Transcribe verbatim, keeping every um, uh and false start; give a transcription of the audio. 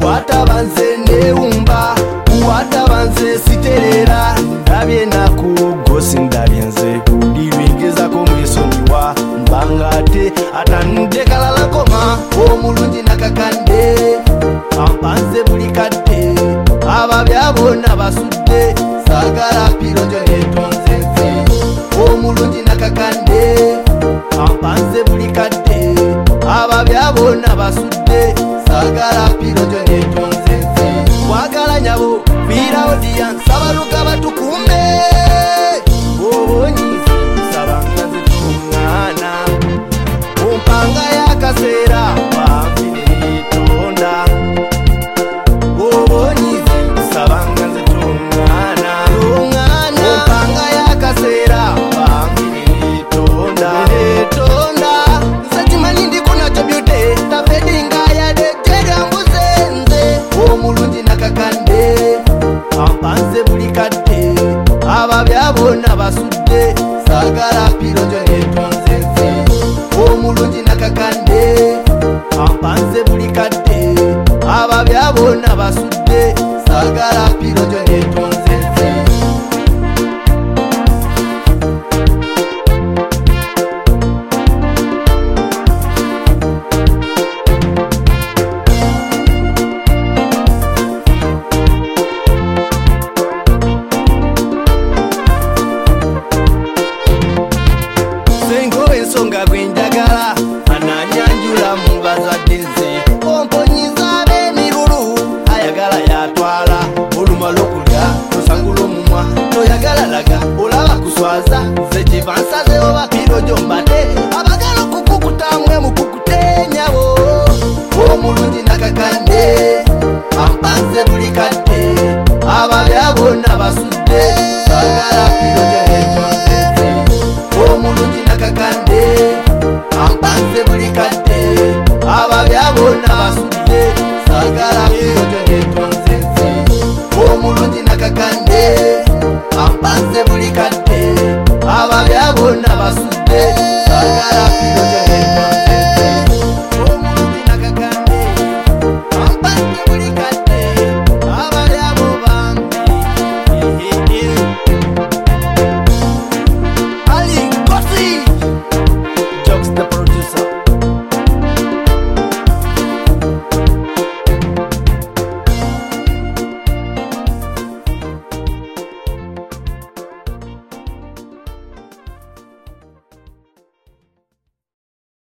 watabanze neumba watabanze siterera ndabye nakugo sindabyenze ulibingezako mwisonyiwa mbangate atandekalala koma omulungi nakakande ampanze buli kadde ababyabona basudde sagala pirojo netonze nze omulungi nakakande ampanze buli kadde ababyabona basudde sagala pirojo netonze nze wagala nyabo vira audience abaluka batukumbe obonyizi sabanga zitungana umpanga yakasera wamfinitonda obonyizi sabanga zitungana umpanga yakasera wamfinitonda tonda nsatimani ndikuna chobyute tafedinga yadeteryanguzenze omulungi nakakande ampanze buli kadde ababyabona basudde sagala pirojo netonze nze omulungi nakakande ampanze buli kadde ababyabona basudde sagala pirojo netonze nze ensonga gwenjagala ananyanjula mubazadde nze omponyiza ab'emirulu ayagala yatwala oluma lwokulya tosangula omumwa toyagala laga olaba kuswaza nze kiva nsazeho bapirojo mbate abagala okukukutamwe mukukute nyabo omulungi nakakande ampanze buli kadde ababyabona basudde sagala pirojo netonze nze omulungi nakakande ampanze buli kadde ababyabona basudde sagala pirojo netonze nze omulungi nakakande ampanze buli kadde ababyabona basudde sagala pirojo